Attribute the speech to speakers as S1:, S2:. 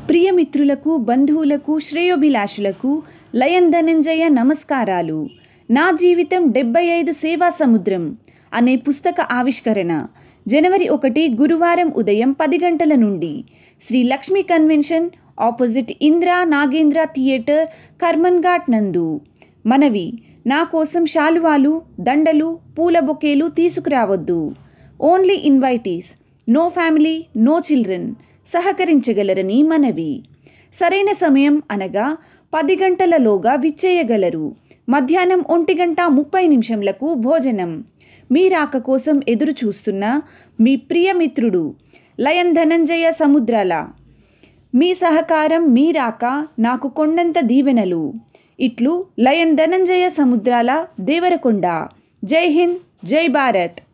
S1: ప్రియమిత్రులకు, బంధువులకు, శ్రేయోభిలాషులకు లయన్ ధనంజయ నమస్కారాలు. నా జీవితం 75 సేవా సముద్రం అనే పుస్తక ఆవిష్కరణ జనవరి 1 గురువారం ఉదయం 10 గంటల నుండి Sri Lakshmi convention opposite Indira Nagendra theatre, Karman Ghat నందు. మనవి, నా కోసం శాలువాలు, దండలు, పూల బొకేలు తీసుకురావద్దు. Only invitees, no family, no children సహకరించగలరని మనవి. సరైన సమయం అనగా 10 గంటలలోగా విచ్చేయగలరు. మధ్యాహ్నం 1:30 భోజనం. మీ రాక కోసం ఎదురు చూస్తున్న మీ ప్రియమిత్రుడు లయన్ ధనంజయ సముద్రాల. మీ సహకారం, మీ రాక నాకు కొండంత దీవెనలు. ఇట్లు లయన్ ధనంజయ సముద్రాల, దేవరకొండ. జై హింద్, జై భారత్.